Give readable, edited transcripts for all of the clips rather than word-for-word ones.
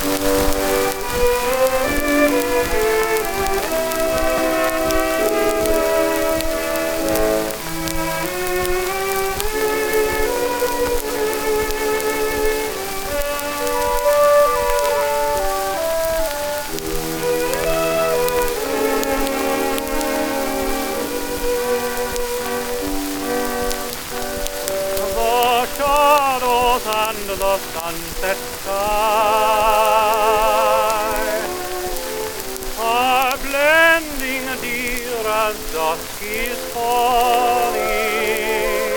And the sunset sky are blending, dear, as dusk is falling,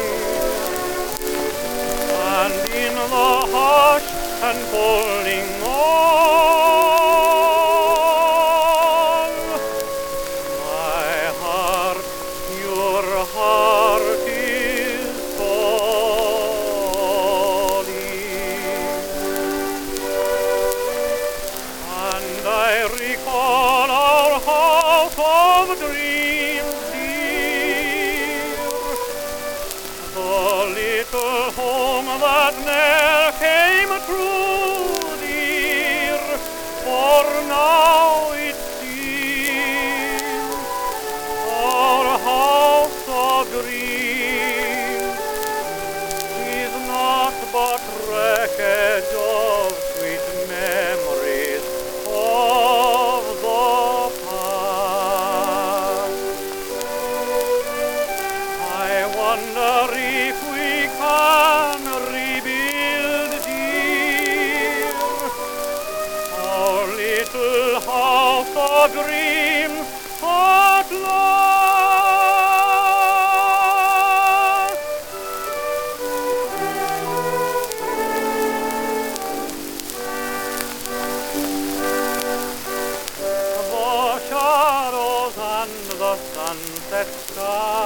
and in the hush and falling on my heart, your heart is I recall our house of dreams, dear, the little home that ne'er came true, dear, for now it seems our house of dreams is not but wreckage of sweet memories of the past. I wonder if we can rebuild, dear, our little house of dreams at last. The shadows and the sunset sky